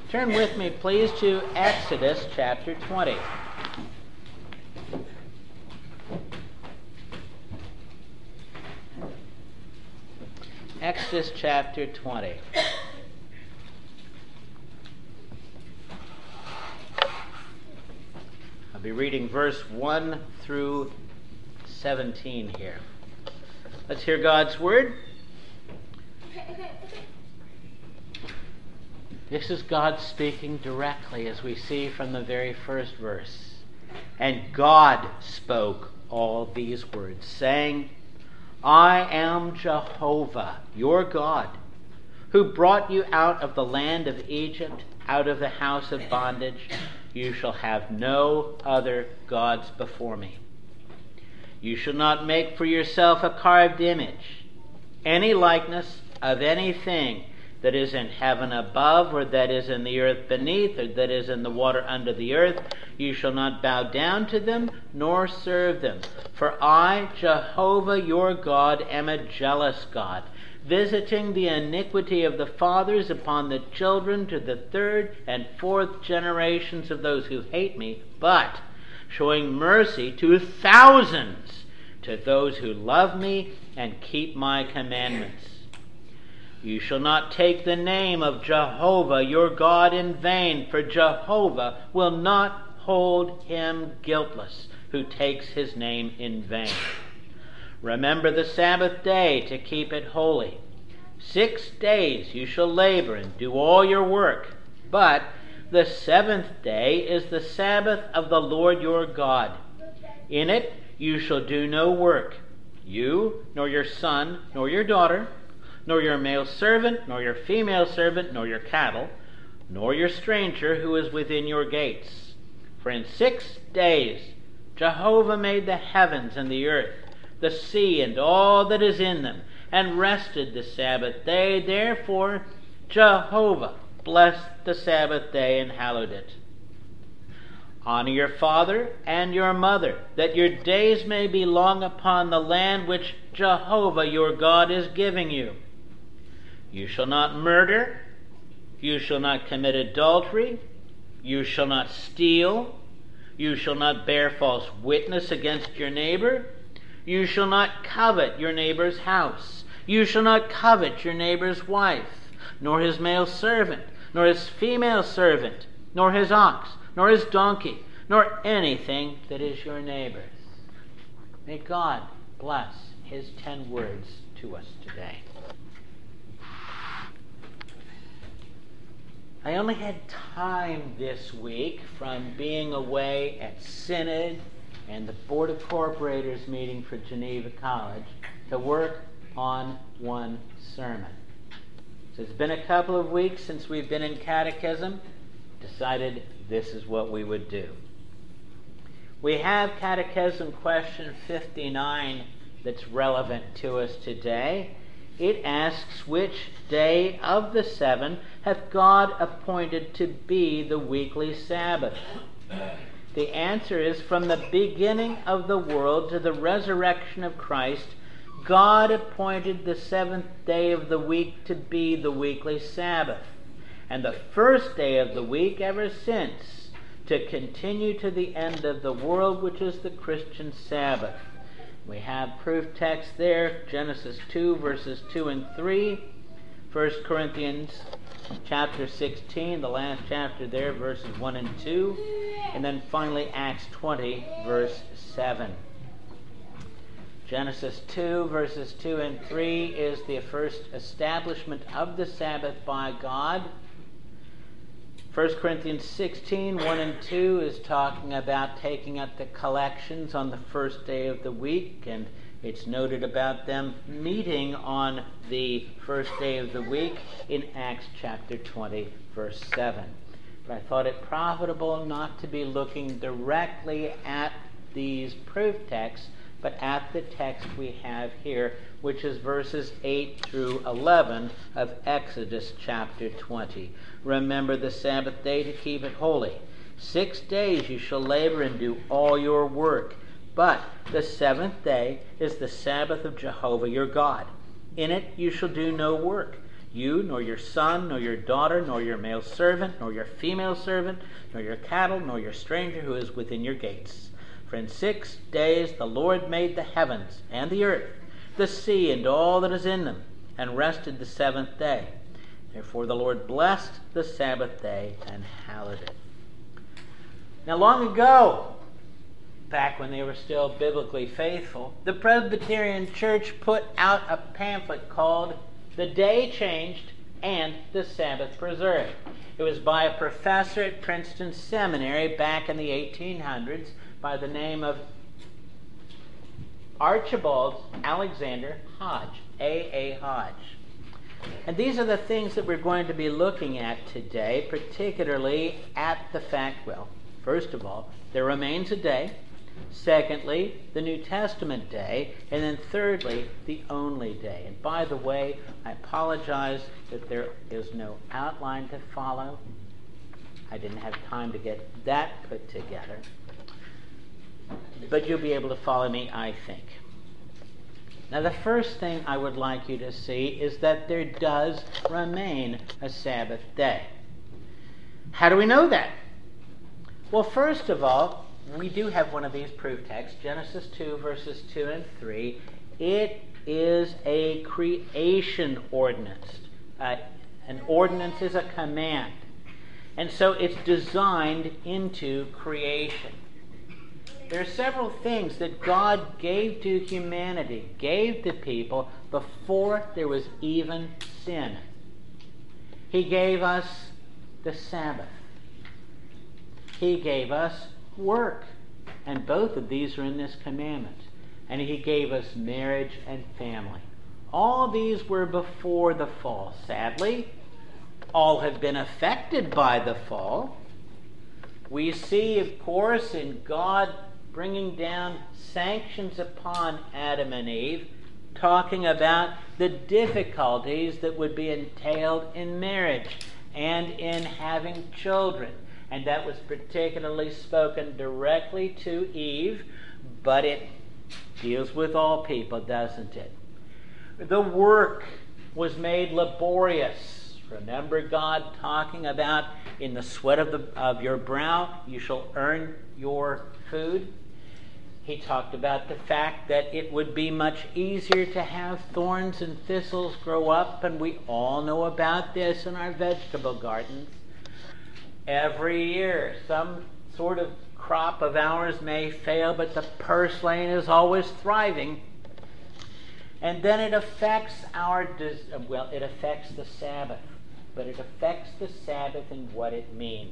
Turn with me, please, to Exodus chapter 20. Exodus chapter 20. I'll be reading verse 1 through 17 here. Let's hear God's word. This is God speaking directly, as we see from the very first verse. And God spoke all these words, saying, I am Jehovah, your God, who brought you out of the land of Egypt, out of the house of bondage. You shall have no other gods before me. You shall not make for yourself a carved image, any likeness of anything that is in heaven above, or that is in the earth beneath, or that is in the water under the earth. You shall not bow down to them, nor serve them. For I, Jehovah your God, am a jealous God, visiting the iniquity of the fathers upon the children to the third and fourth generations of those who hate me, but showing mercy to thousands, to those who love me and keep my commandments. You shall not take the name of Jehovah your God in vain, for Jehovah will not hold him guiltless who takes his name in vain. Remember the Sabbath day to keep it holy. 6 days you shall labor and do all your work, but the seventh day is the Sabbath of the Lord your God. In it you shall do no work, you, nor your son, nor your daughter, nor your male servant, nor your female servant, nor your cattle, nor your stranger who is within your gates. For in 6 days Jehovah made the heavens and the earth, the sea and all that is in them, and rested the Sabbath day. Therefore Jehovah blessed the Sabbath day and hallowed it. Honor your father and your mother, that your days may be long upon the land which Jehovah your God is giving you. You shall not murder, you shall not commit adultery, you shall not steal, you shall not bear false witness against your neighbor, you shall not covet your neighbor's house, you shall not covet your neighbor's wife, nor his male servant, nor his female servant, nor his ox, nor his donkey, nor anything that is your neighbor's. May God bless his 10 words to us today. I only had time this week from being away at Synod and the Board of Corporators meeting for Geneva College to work on one sermon. So it's been a couple of weeks since we've been in catechism. Decided this is what we would do. We have Catechism question 59 that's relevant to us today. It asks, which day of the 7 hath God appointed to be the weekly Sabbath? The answer is, from the beginning of the world to the resurrection of Christ, God appointed the 7th day of the week to be the weekly Sabbath, and the first day of the week ever since, to continue to the end of the world, which is the Christian Sabbath. We have proof text there, Genesis 2, verses 2 and 3, 1 Corinthians chapter 16, the last chapter there, verses 1 and 2, and then finally Acts 20, verse 7. Genesis 2, verses 2 and 3 is the first establishment of the Sabbath by God. 1 Corinthians 16, 1 and 2 is talking about taking up the collections on the first day of the week, and it's noted about them meeting on the first day of the week in Acts chapter 20, verse 7. But I thought it profitable not to be looking directly at these proof texts, but at the text we have here, which is verses 8 through 11 of Exodus chapter 20. Remember the Sabbath day to keep it holy. 6 days you shall labor and do all your work, but the 7th day is the Sabbath of Jehovah your God. In it you shall do no work, You, nor your son, nor your daughter, nor your male servant, nor your female servant, nor your cattle, nor your stranger who is within your gates. For in 6 days the Lord made the heavens and the earth, the sea and all that is in them, and rested the 7th day. Therefore the Lord blessed the Sabbath day and hallowed it. Now long ago, back when they were still biblically faithful, the Presbyterian Church put out a pamphlet called The Day Changed and the Sabbath Preserved. It was by a professor at Princeton Seminary back in the 1800s by the name of Archibald Alexander Hodge, A.A. Hodge. And these are the things that we're going to be looking at today, particularly at the fact, well, first of all, there remains a day. Secondly, the New Testament day. And then thirdly, the only day. And by the way, I apologize that there is no outline to follow. I didn't have time to get that put together. But you'll be able to follow me, I think. Now, the first thing I would like you to see is that there does remain a Sabbath day. How do we know that? Well, first of all, we do have one of these proof texts, Genesis 2, verses 2 and 3. It is a creation ordinance. An ordinance is a command. And so it's designed into creation. There are several things that God gave to humanity, gave to people before there was even sin. He gave us the Sabbath. He gave us work. And both of these are in this commandment. And He gave us marriage and family. All these were before the fall. Sadly, all have been affected by the fall. We see, of course, in God bringing down sanctions upon Adam and Eve, talking about the difficulties that would be entailed in marriage and in having children. And that was particularly spoken directly to Eve, but it deals with all people, doesn't it? The work was made laborious. Remember God talking about, in the sweat of your brow you shall earn your food. He talked about the fact that it would be much easier to have thorns and thistles grow up, and we all know about this in our vegetable gardens. Every year, some sort of crop of ours may fail, but the purslane is always thriving. And then it affects it affects the Sabbath. But it affects the Sabbath and what it means.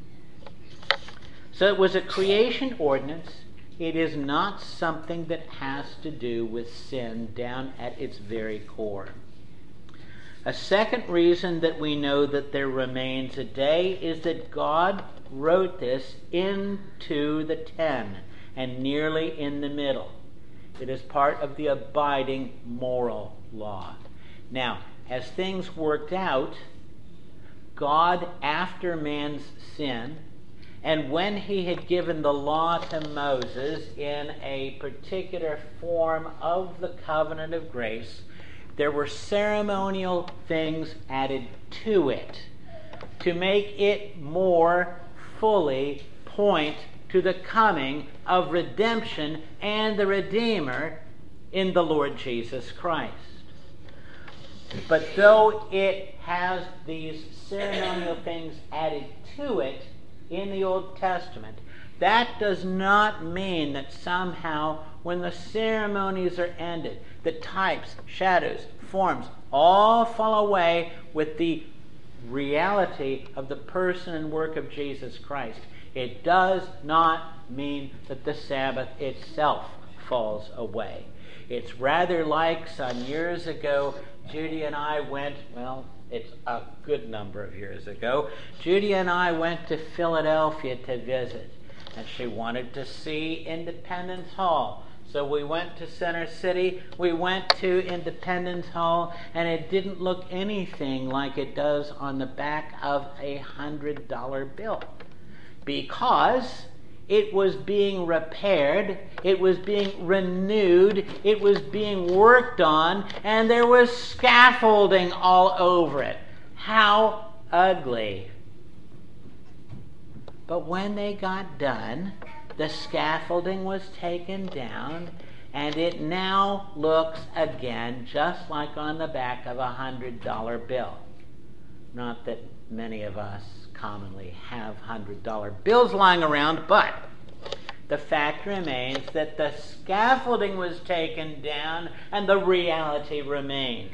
So it was a creation ordinance. It is not something that has to do with sin down at its very core. A second reason that we know that there remains a day is that God wrote this into the 10 and nearly in the middle. It is part of the abiding moral law. Now, as things worked out, God, after man's sin, and when He had given the law to Moses in a particular form of the covenant of grace, there were ceremonial things added to it to make it more fully point to the coming of redemption and the Redeemer in the Lord Jesus Christ. But though it has these ceremonial things added to it in the Old Testament, that does not mean that somehow when the ceremonies are ended, the types, shadows, forms all fall away with the reality of the person and work of Jesus Christ. It does not mean that the Sabbath itself falls away. It's rather like some years ago, Judy and I went, it's a good number of years ago, Judy and I went to Philadelphia to visit, and she wanted to see Independence Hall. So we went to Center City, we went to Independence Hall, and it didn't look anything like it does on the back of a $100 bill. Because it was being repaired, it was being renewed, it was being worked on, and there was scaffolding all over it. How ugly. But when they got done, the scaffolding was taken down, and it now looks again just like on the back of $100 bill. Not that many of us commonly have $100 bills lying around, but the fact remains that the scaffolding was taken down and the reality remained.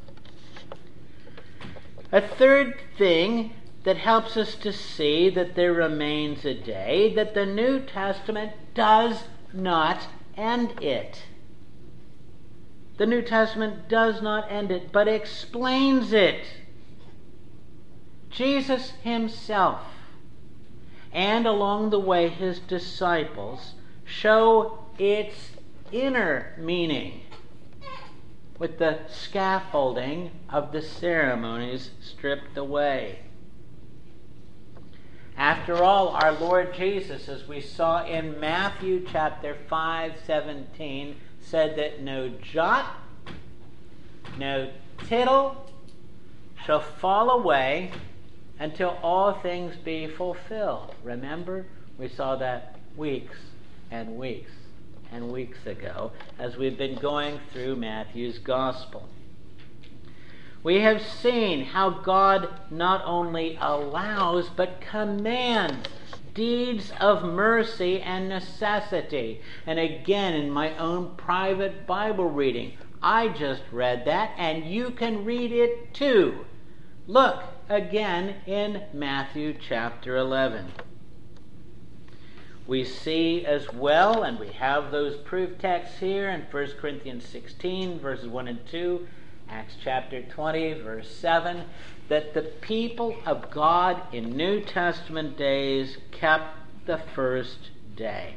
A third thing that helps us to see that there remains a day, that the New Testament does not end it. The New Testament does not end it, but explains it. Jesus himself, and along the way his disciples, show its inner meaning with the scaffolding of the ceremonies stripped away. After all, our Lord Jesus, as we saw in Matthew chapter 5:17, said that no jot, no tittle shall fall away until all things be fulfilled. Remember, we saw that weeks and weeks and weeks ago as we've been going through Matthew's Gospel. We have seen how God not only allows but commands deeds of mercy and necessity. And again, in my own private Bible reading, I just read that, and you can read it too. Look again in Matthew chapter 11. We see as well, and we have those proof texts here in 1 Corinthians 16, verses 1 and 2, Acts chapter 20, verse 7, that the people of God in New Testament days kept the first day.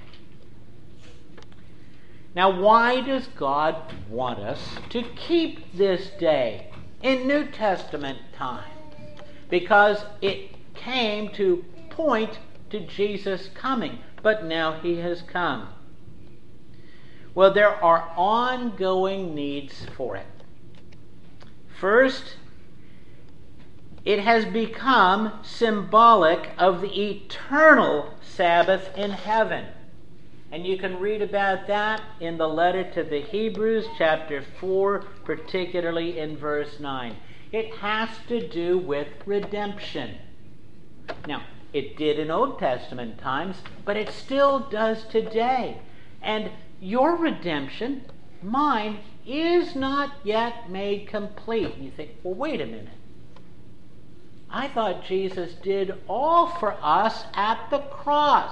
Now, why does God want us to keep this day in New Testament time? Because it came to point to Jesus coming, but now he has come. Well, there are ongoing needs for it. First, it has become symbolic of the eternal Sabbath in heaven. And you can read about that in the letter to the Hebrews, chapter 4, particularly in verse 9. It has to do with redemption. Now, it did in Old Testament times, but it still does today. And your redemption, mine, is not yet made complete. And you think, well, wait a minute. I thought Jesus did all for us at the cross.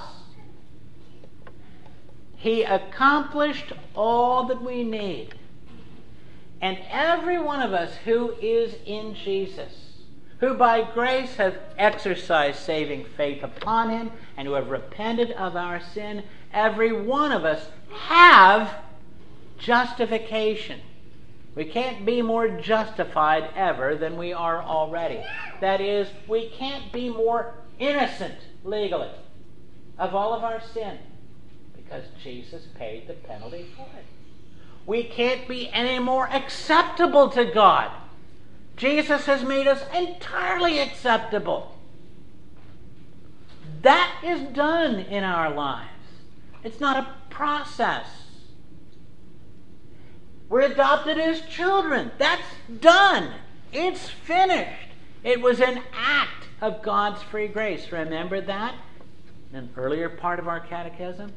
He accomplished all that we need. And every one of us who is in Jesus, who by grace have exercised saving faith upon him and who have repented of our sin, every one of us have justification. We can't be more justified ever than we are already. That is, we can't be more innocent legally of all of our sin because Jesus paid the penalty for it. We can't be any more acceptable to God. Jesus has made us entirely acceptable. That is done in our lives. It's not a process. We're adopted as children. That's done. It's finished. It was an act of God's free grace. Remember that in an earlier part of our catechism?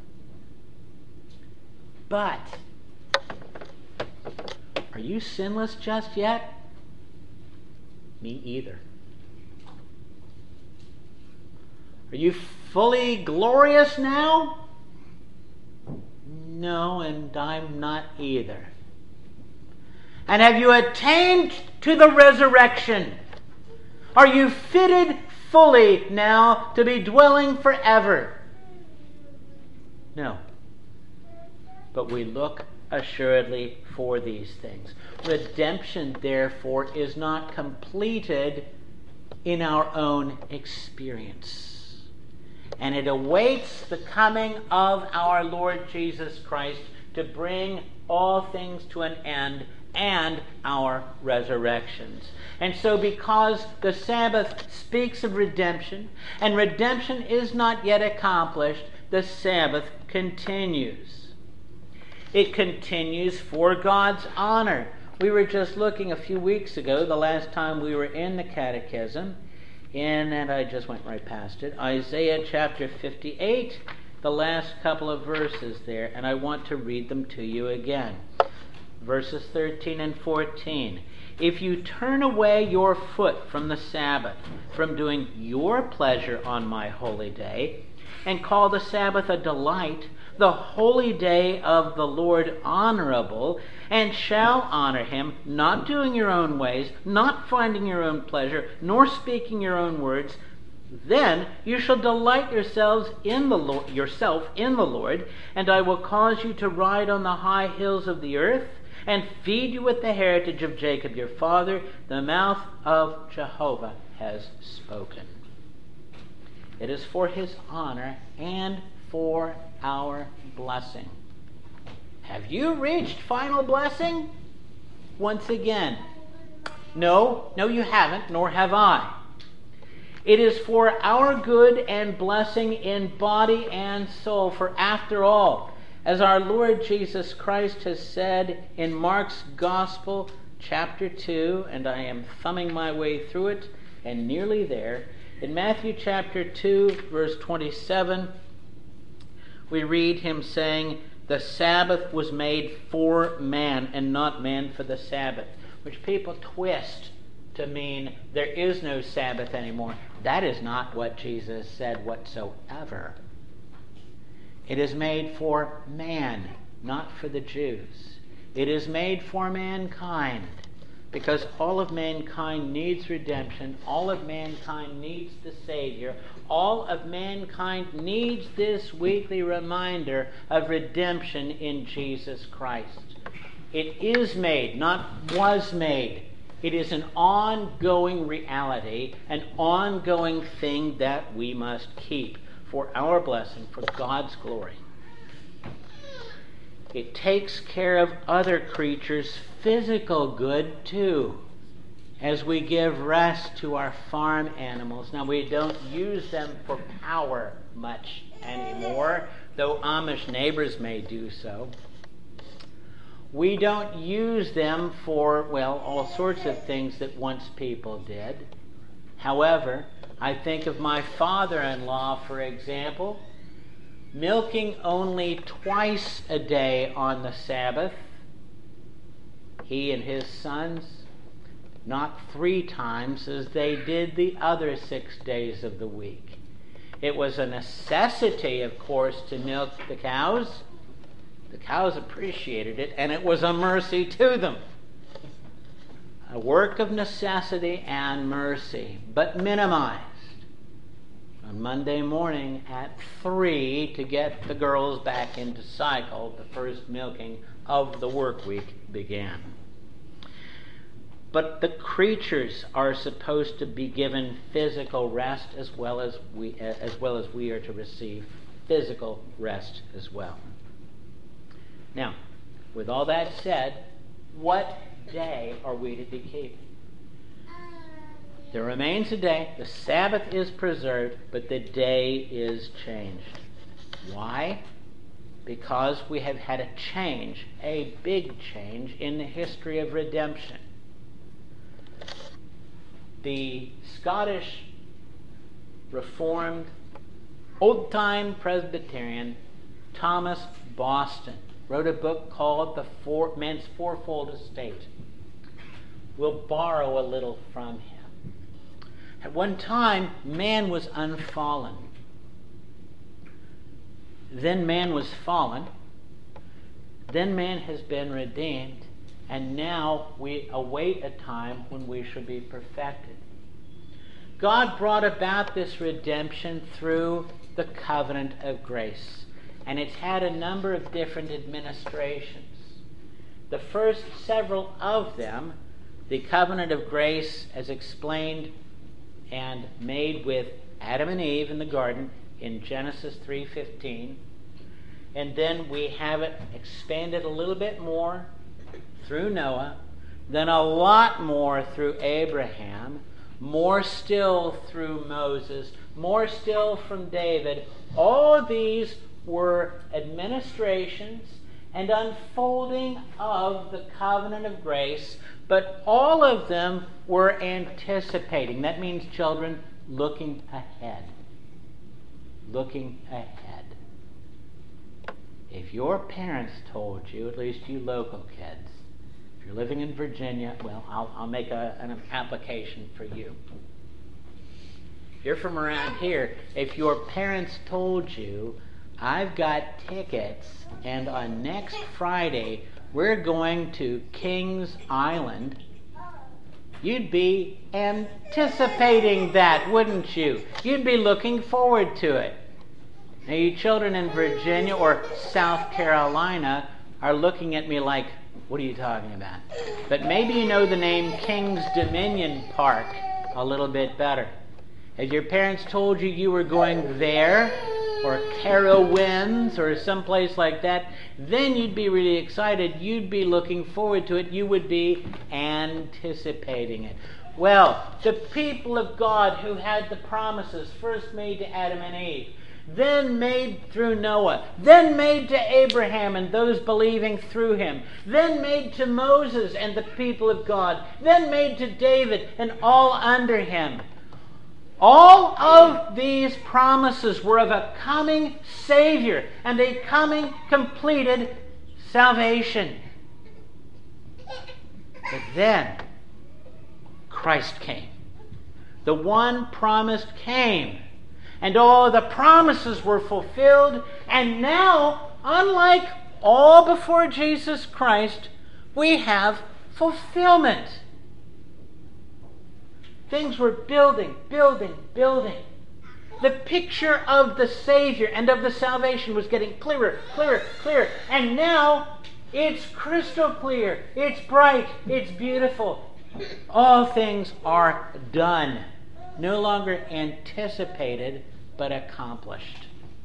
But are you sinless just yet? Me either. Are you fully glorious now? No, and I'm not either. And have you attained to the resurrection? Are you fitted fully now to be dwelling forever? No. But we look assuredly for these things. Redemption, therefore, is not completed in our own experience. and it awaits the coming of our Lord Jesus Christ to bring all things to an end and our resurrections. And so because the Sabbath speaks of redemption, and redemption is not yet accomplished, the Sabbath continues. It continues for God's honor. We were just looking a few weeks ago, the last time we were in the Catechism, and I just went right past it, Isaiah chapter 58, the last couple of verses there, and I want to read them to you again. Verses 13 and 14. If you turn away your foot from the Sabbath, from doing your pleasure on my holy day, and call the Sabbath a delight, the holy day of the Lord honorable, and shall honor him, not doing your own ways, not finding your own pleasure, nor speaking your own words, then you shall delight yourself in the Lord, and I will cause you to ride on the high hills of the earth, and feed you with the heritage of Jacob your father. The mouth of Jehovah has spoken. It is for his honor and for our blessing. Have you reached final blessing? Once again, no, you haven't, nor have I. It is for our good and blessing in body and soul, for after all, as our Lord Jesus Christ has said in Mark's Gospel, chapter 2, and I am thumbing my way through it and nearly there, in Matthew chapter 2, verse 27, we read him saying, the Sabbath was made for man and not man for the Sabbath, which people twist to mean there is no Sabbath anymore. That is not what Jesus said whatsoever. It is made for man, not for the Jews. It is made for mankind, because all of mankind needs redemption. All of mankind needs the Savior. All of mankind needs this weekly reminder of redemption in Jesus Christ. It is made, not was made. It is an ongoing reality, an ongoing thing that we must keep for our blessing, for God's glory. It takes care of other creatures' physical good too, as we give rest to our farm animals. Now, we don't use them for power much anymore, though Amish neighbors may do so. We don't use them for, all sorts of things that once people did. However, I think of my father-in-law, for example, milking only twice a day on the Sabbath. He and his sons, not 3 times as they did the other 6 days of the week. It was a necessity, of course, to milk the cows. The cows appreciated it, and it was a mercy to them. A work of necessity and mercy, but minimized. On Monday morning at 3 to get the girls back into cycle, the first milking of the work week began. But the creatures are supposed to be given physical rest as well as we are to receive physical rest as well. Now, with all that said, what day are we to be keeping? There remains a day. The Sabbath is preserved, but the day is changed. Why? Because we have had a change, a big change in the history of redemption. The Scottish Reformed, old-time Presbyterian Thomas Boston wrote a book called Man's Fourfold Estate. We'll borrow a little from him. At one time, man was unfallen. Then man was fallen. Then man has been redeemed. And now we await a time when we shall be perfected. God brought about this redemption through the covenant of grace. And it's had a number of different administrations. The first several of them, the covenant of grace as explained and made with Adam and Eve in the garden, in Genesis 3:15. And then we have it expanded a little bit more through Noah, then a lot more through Abraham, more still through Moses, more still from David. All these were administrations and unfolding of the covenant of grace, but all of them were anticipating. That means, children, looking ahead. Looking ahead. If your parents told you, at least you local kids, if you're living in Virginia, well, I'll make an application for you. If you're from around here, if your parents told you, I've got tickets, and on next Friday we're going to Kings Island, you'd be anticipating that, wouldn't you? You'd be looking forward to it. Now, you children in Virginia or South Carolina are looking at me like, what are you talking about? But maybe you know the name Kings Dominion Park a little bit better. If your parents told you you were going there, or Carowinds, or someplace like that, then you'd be really excited. You'd be looking forward to it. You would be anticipating it. Well, the people of God who had the promises first made to Adam and Eve, then made through Noah, then made to Abraham and those believing through him, then made to Moses and the people of God, then made to David and all under him. All of these promises were of a coming Savior and a coming completed salvation. But then Christ came. The one promised came. And all the promises were fulfilled. And now, unlike all before Jesus Christ, we have fulfillment. Things were building. The picture of the Savior and of the salvation was getting clearer. And now it's crystal clear. It's bright. It's beautiful. All things are done. No longer anticipated, but accomplished.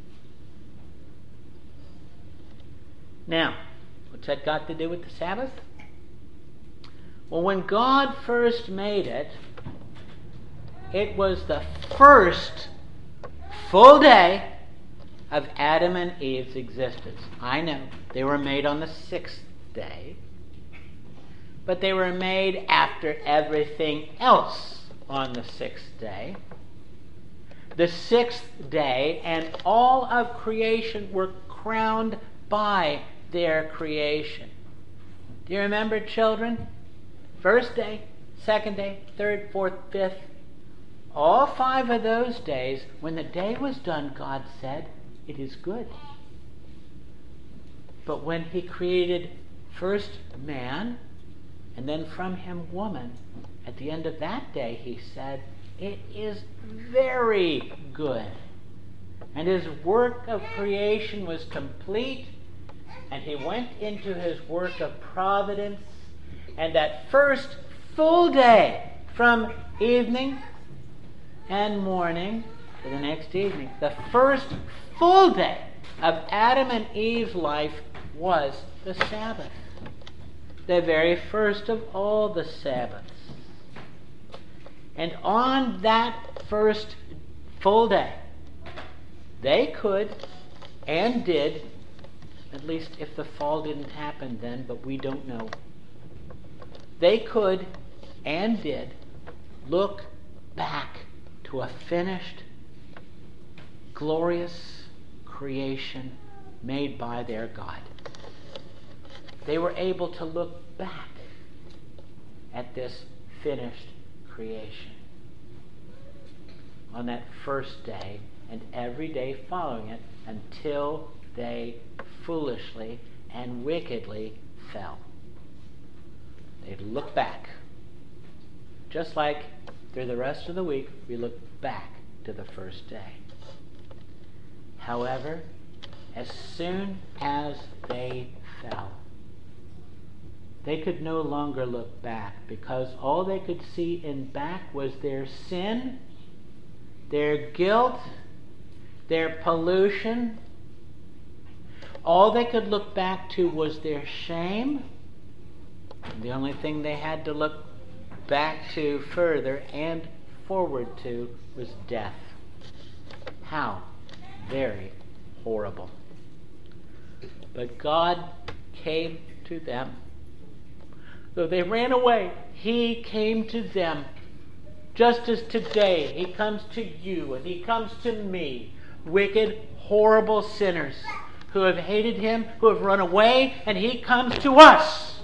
Now, what's that got to do with the Sabbath? Well, when God first made it, it was the first full day of Adam and Eve's existence. I know they were made on the 6th day, but they were made after everything else on the 6th day. The 6th day and all of creation were crowned by their creation. Do you remember, children? First day, second day, third, fourth, fifth. All 5 of those days, when the day was done, God said, it is good. But when he created first man, and then from him woman, at the end of that day he said, it is very good. And his work of creation was complete, and he went into his work of providence, and that first full day, from evening and morning to the next evening, the first full day of Adam and Eve's life was the Sabbath. The very first of all the Sabbaths. And on that first full day, they could and did, at least if the fall didn't happen then, but we don't know, they could and did look back to a finished, glorious creation made by their God. They were able to look back at this finished creation on that first day and every day following it until they foolishly and wickedly fell. They'd look back. Just like through the rest of the week, we look back to the first day. However, as soon as they fell, they could no longer look back, because all they could see in back was their sin, their guilt, their pollution. All they could look back to was their shame. The only thing they had to look back to further and forward to was death. How very horrible. But God came to them. Though they ran away, He came to them. Just as today He comes to you and He comes to me, wicked, horrible sinners who have hated Him, who have run away, and He comes to us.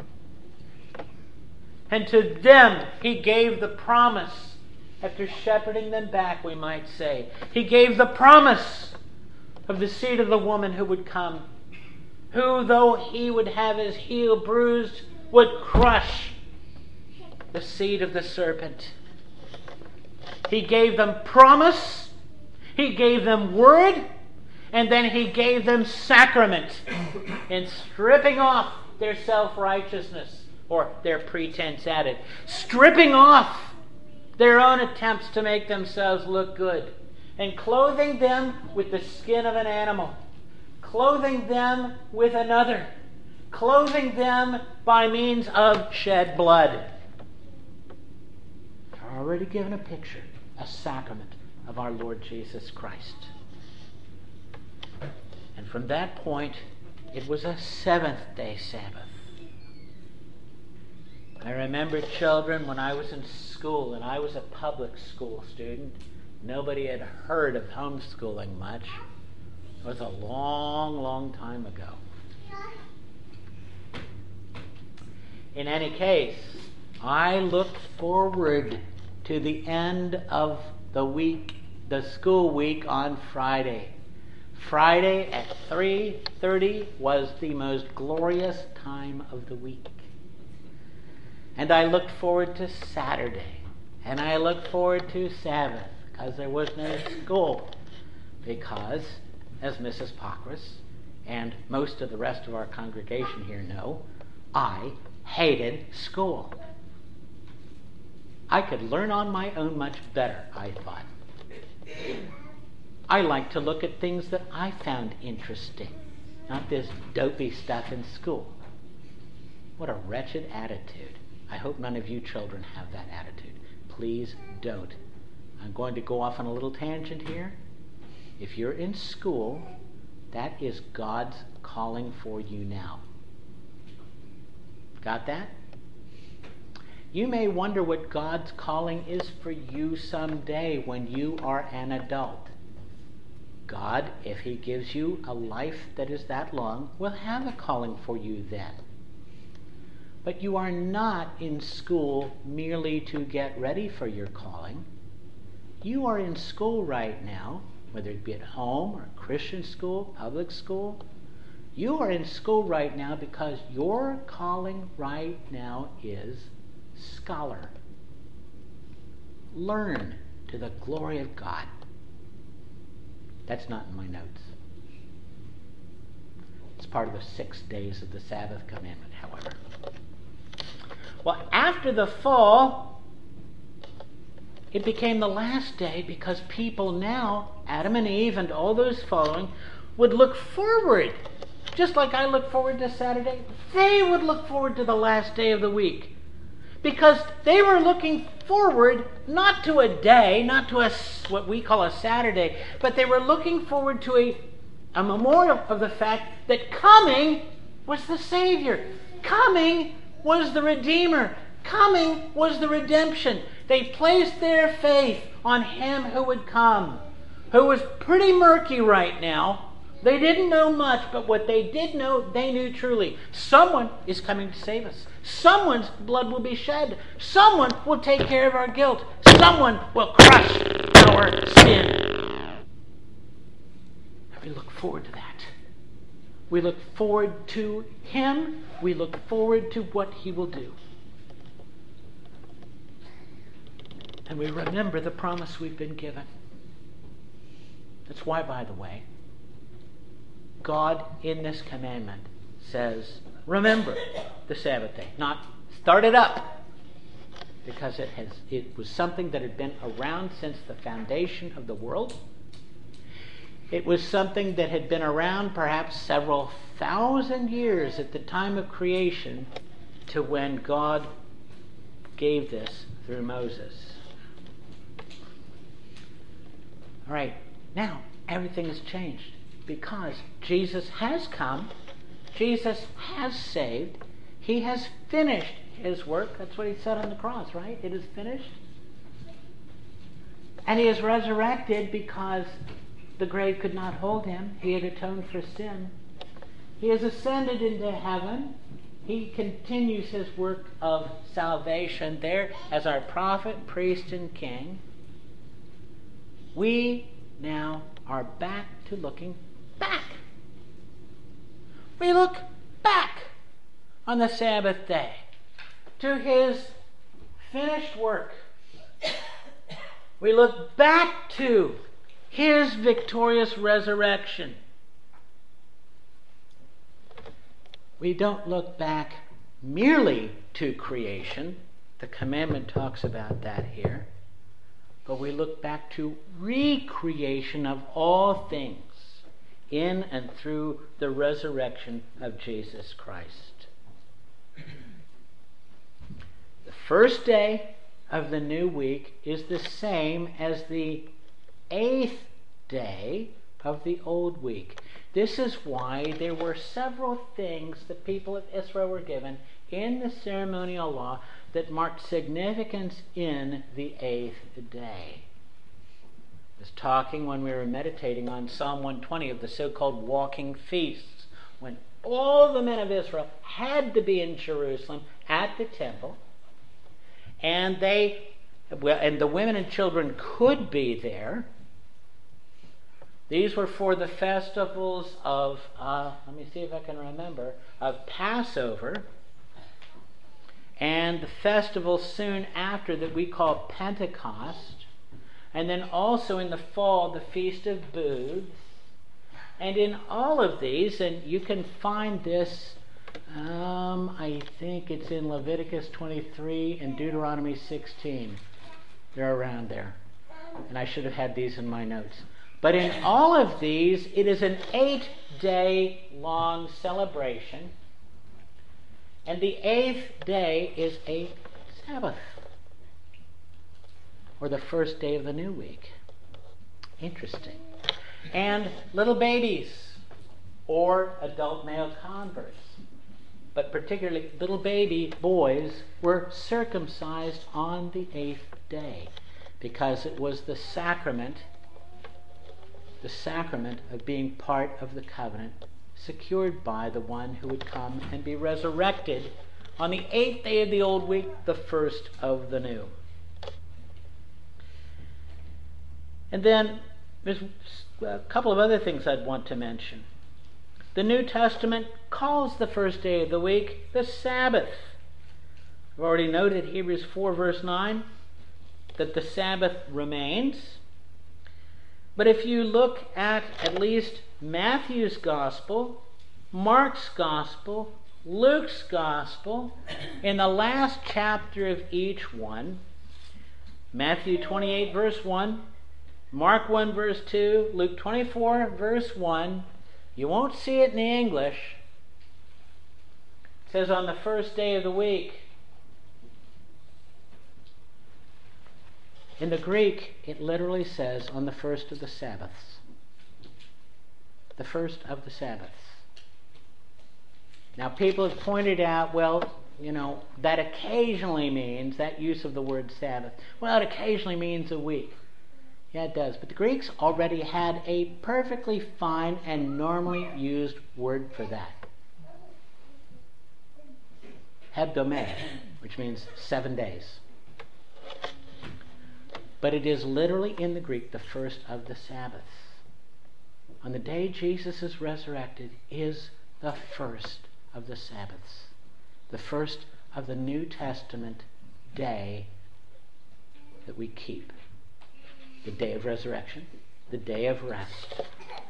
And to them He gave the promise, after shepherding them back, we might say. He gave the promise of the seed of the woman who would come, who, though He would have His heel bruised, would crush the seed of the serpent. He gave them promise, He gave them word, and then He gave them sacrament in stripping off their self-righteousness, or their pretense at it, stripping off their own attempts to make themselves look good, and clothing them with the skin of an animal, clothing them with another, clothing them by means of shed blood. They're already given a picture, a sacrament of our Lord Jesus Christ. And from that point, it was a seventh-day Sabbath. I remember, children, when I was in school, and I was a public school student, nobody had heard of homeschooling much. It was a long, long time ago. In any case, I looked forward to the end of the week, the school week, on Friday. Friday at 3:30 was the most glorious time of the week. And I looked forward to Saturday. And I looked forward to Sabbath, because there was no school. Because, as Mrs. Pockris and most of the rest of our congregation here know, I hated school. I could learn on my own much better, I thought. I liked to look at things that I found interesting, not this dopey stuff in school. What a wretched attitude. I hope none of you children have that attitude. Please don't. I'm going to go off on a little tangent here. If you're in school, that is God's calling for you now. Got that? You may wonder what God's calling is for you someday when you are an adult. God, if He gives you a life that is that long, will have a calling for you then. But you are not in school merely to get ready for your calling. You are in school right now, whether it be at home or Christian school, public school. You are in school right now because your calling right now is scholar. Learn to the glory of God. That's not in my notes. It's part of the 6 days of the Sabbath commandment, however. Well, after the fall, it became the last day because people now, Adam and Eve and all those following, would look forward. Just like I look forward to Saturday, they would look forward to the last day of the week. Because they were looking forward not to a day, not to what we call a Saturday, but they were looking forward to a memorial of the fact that coming was the Savior. Coming was the Redeemer. Coming was the redemption. They placed their faith on Him who would come, who was pretty murky right now. They didn't know much, but what they did know, they knew truly. Someone is coming to save us. Someone's blood will be shed. Someone will take care of our guilt. Someone will crush our sin. And we look forward to that. We look forward to Him. We look forward to what He will do. And we remember the promise we've been given. That's why, by the way, God in this commandment says, remember the Sabbath day. Not start it up. Because it was something that had been around since the foundation of the world. It was something that had been around perhaps several thousand years at the time of creation to when God gave this through Moses. All right, now everything has changed because Jesus has come, Jesus has saved, he has finished his work. That's what he said on the cross, right? It is finished. And he is resurrected because the grave could not hold him. He had atoned for sin. He has ascended into heaven. He continues his work of salvation there as our prophet, priest, and king. We now are back to looking back. We look back on the Sabbath day to his finished work. We look back to his victorious resurrection. We don't look back merely to creation. The commandment talks about that here. But we look back to recreation of all things in and through the resurrection of Jesus Christ. The first day of the new week is the same as the 8th day of the old week. This is why there were several things the people of Israel were given in the ceremonial law that marked significance in the 8th day. I was talking when we were meditating on Psalm 120 of the so-called walking feasts, when all the men of Israel had to be in Jerusalem at the temple, and the women and children could be there. These were for the festivals of, let me see if I can remember, of Passover, and the festival soon after that we call Pentecost, and then also in the fall, the Feast of Booths. And in all of these, and you can find this, I think it's in Leviticus 23 and Deuteronomy 16. They're around there. And I should have had these in my notes. But in all of these, it is an 8-day long celebration. And the 8th day is a Sabbath, or the first day of the new week. Interesting. And little babies, or adult male converts, but particularly little baby boys, were circumcised on the 8th day because it was the sacrament of being part of the covenant secured by the one who would come and be resurrected on the 8th day of the old week, the first of the new. And then there's a couple of other things I'd want to mention. The New Testament calls the first day of the week the Sabbath. I've already noted Hebrews 4 verse 9 that the Sabbath remains. But if you look at least Matthew's Gospel, Mark's Gospel, Luke's Gospel, in the last chapter of each one, Matthew 28 verse 1, Mark 1 verse 2, Luke 24 verse 1, you won't see it in the English. It says on the first day of the week. In the Greek, it literally says on the first of the Sabbaths. The first of the Sabbaths. Now, people have pointed out, well, that occasionally means, that use of the word Sabbath, well, it occasionally means a week. Yeah, it does. But the Greeks already had a perfectly fine and normally used word for that. Hebdomad, which means 7 days. But it is literally in the Greek the first of the Sabbaths. On the day Jesus is resurrected is the first of the Sabbaths. The first of the New Testament day that we keep. The day of resurrection, the day of rest.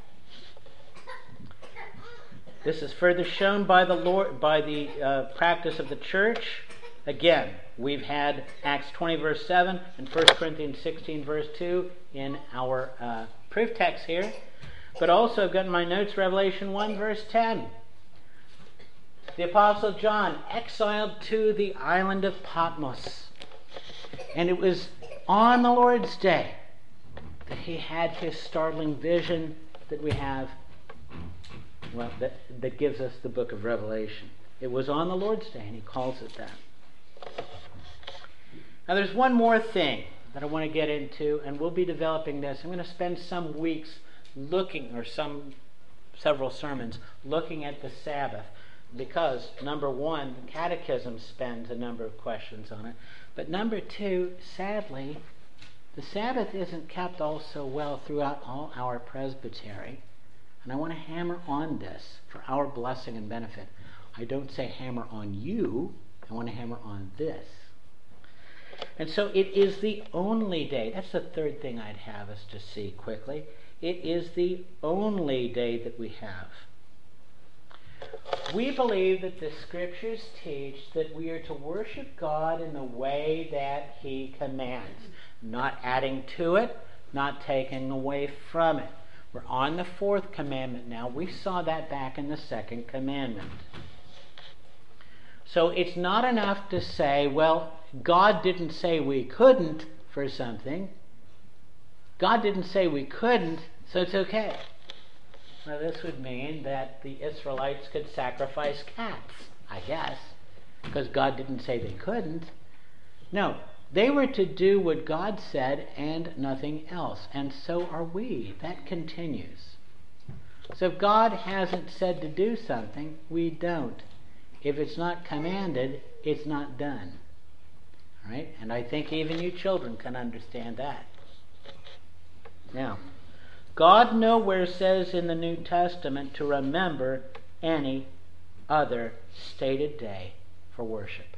This is further shown by the practice of the church. Again, we've had Acts 20 verse 7 and 1 Corinthians 16 verse 2 in our proof text here. But also, I've got in my notes Revelation 1, verse 10. The Apostle John, exiled to the island of Patmos. And it was on the Lord's Day that he had his startling vision that we have, well, that gives us the book of Revelation. It was on the Lord's Day, and he calls it that. Now, there's one more thing that I want to get into, and we'll be developing this. I'm going to spend some weeks looking, or several sermons, looking at the Sabbath, because, number one, the Catechism spends a number of questions on it, but number two, sadly, the Sabbath isn't kept all so well throughout all our presbytery, and I want to hammer on this for our blessing and benefit. I don't say hammer on you, I want to hammer on this. And so it is the only day. That's the third thing I'd have us to see quickly. It is the only day that we have. We believe that the Scriptures teach that we are to worship God in the way that He commands, not adding to it, not taking away from it. We're on the fourth commandment now. We saw that back in the second commandment. So it's not enough to say, well, God didn't say we couldn't for something. God didn't say we couldn't, so it's okay. Now this would mean that the Israelites could sacrifice cats, I guess, because God didn't say they couldn't. No, they were to do what God said and nothing else, and so are we. That continues. So if God hasn't said to do something, we don't. If it's not commanded, it's not done. All right? And I think even you children can understand that. Now, God nowhere says in the New Testament to remember any other stated day for worship.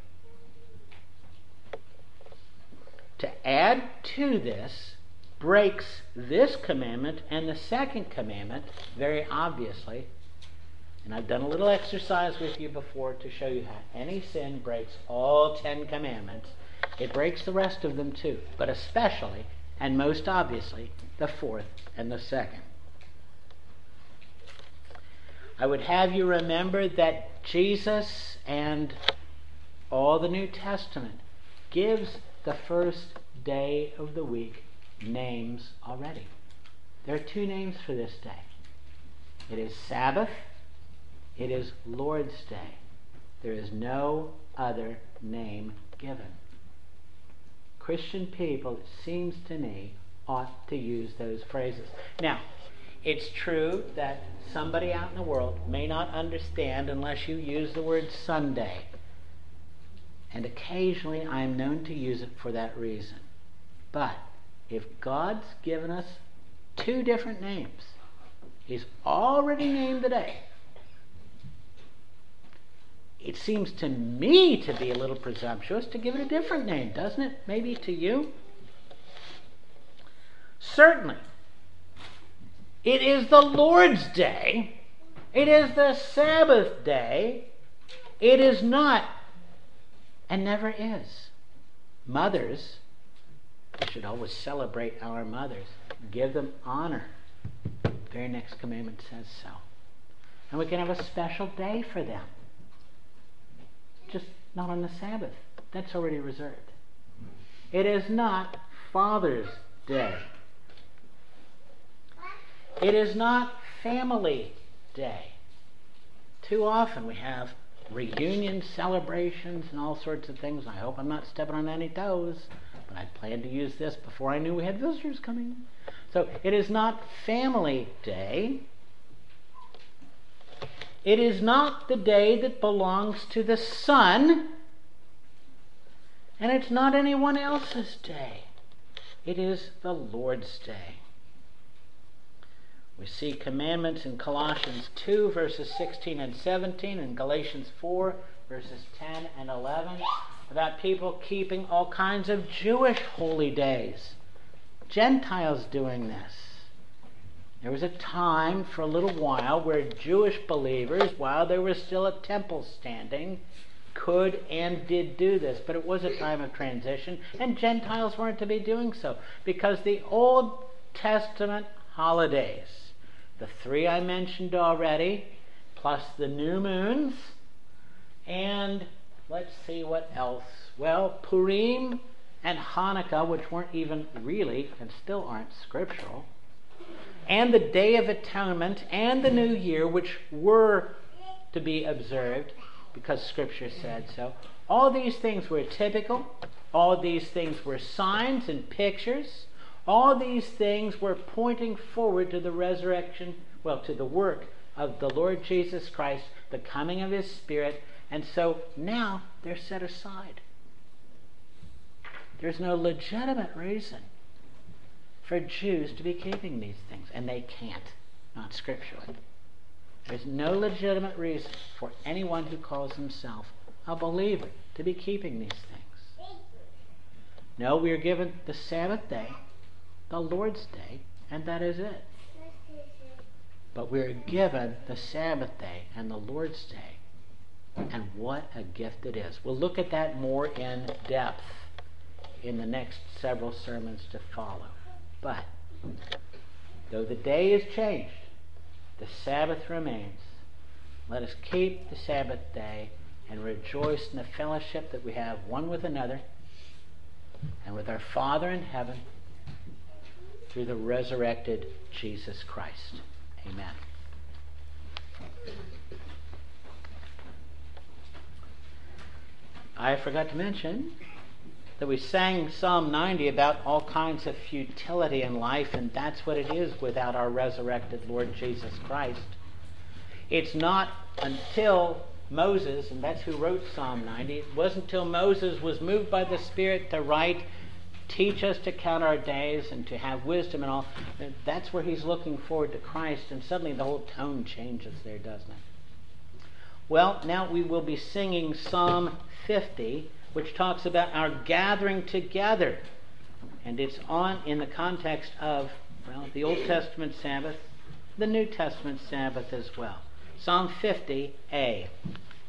To add to this breaks this commandment and the second commandment very obviously. And I've done a little exercise with you before to show you how any sin breaks all 10 commandments. It breaks the rest of them too, but especially and most obviously the fourth and the second. I would have you remember that Jesus and all the New Testament gives the first day of the week names already. There are two names for this day. It is Sabbath. It is Lord's Day. There is no other name given. Christian people, it seems to me, ought to use those phrases. Now, it's true that somebody out in the world may not understand unless you use the word Sunday. And occasionally I am known to use it for that reason. But if God's given us two different names, He's already named the day, it seems to me to be a little presumptuous to give it a different name, doesn't it? Maybe to you? Certainly. It is the Lord's Day. It is the Sabbath day. It is not, and never is. Mothers, we should always celebrate our mothers. Give them honor. The very next commandment says so. And we can have a special day for them. Just not on the Sabbath. That's already reserved. It is not Father's Day. It is not Family Day. Too often we have reunion celebrations and all sorts of things. I hope I'm not stepping on any toes, but I planned to use this before I knew we had visitors coming. So it is not Family Day. It is not the day that belongs to the sun, and it's not anyone else's day. It is the Lord's Day. We see commandments in Colossians 2, verses 16 and 17, and Galatians 4, verses 10 and 11, about people keeping all kinds of Jewish holy days. Gentiles doing this. There was a time for a little while where Jewish believers, while there was still a temple standing, could and did do this. But it was a time of transition, and Gentiles weren't to be doing so, because the Old Testament holidays the 3 I mentioned already, plus the new moons, and let's see what else. Well, Purim and Hanukkah, which weren't even really and still aren't scriptural, and the Day of Atonement and the New Year, which were to be observed because Scripture said so. All these things were typical. All these things were signs and pictures. All these things were pointing forward to the resurrection, to the work of the Lord Jesus Christ, the coming of His Spirit, and so now they're set aside. There's no legitimate reason for Jews to be keeping these things, and they can't, not scripturally. There's no legitimate reason for anyone who calls himself a believer to be keeping these things. No, we are given the Sabbath day, the Lord's day, and that is it. But we are given the Sabbath day and the Lord's day, and what a gift it is. We'll look at that more in depth in the next several sermons to follow. But though the day is changed, the Sabbath remains. Let us keep the Sabbath day and rejoice in the fellowship that we have one with another and with our Father in heaven through the resurrected Jesus Christ. Amen. I forgot to mention that we sang Psalm 90 about all kinds of futility in life, and that's what it is without our resurrected Lord Jesus Christ. It's not until Moses, and that's who wrote Psalm 90, it wasn't until Moses was moved by the Spirit to write, teach us to count our days and to have wisdom and all. That's where he's looking forward to Christ, and suddenly the whole tone changes there, doesn't it? Well, now we will be singing Psalm 50, which talks about our gathering together. And it's in the context of, the Old Testament Sabbath, the New Testament Sabbath as well. Psalm 50, A.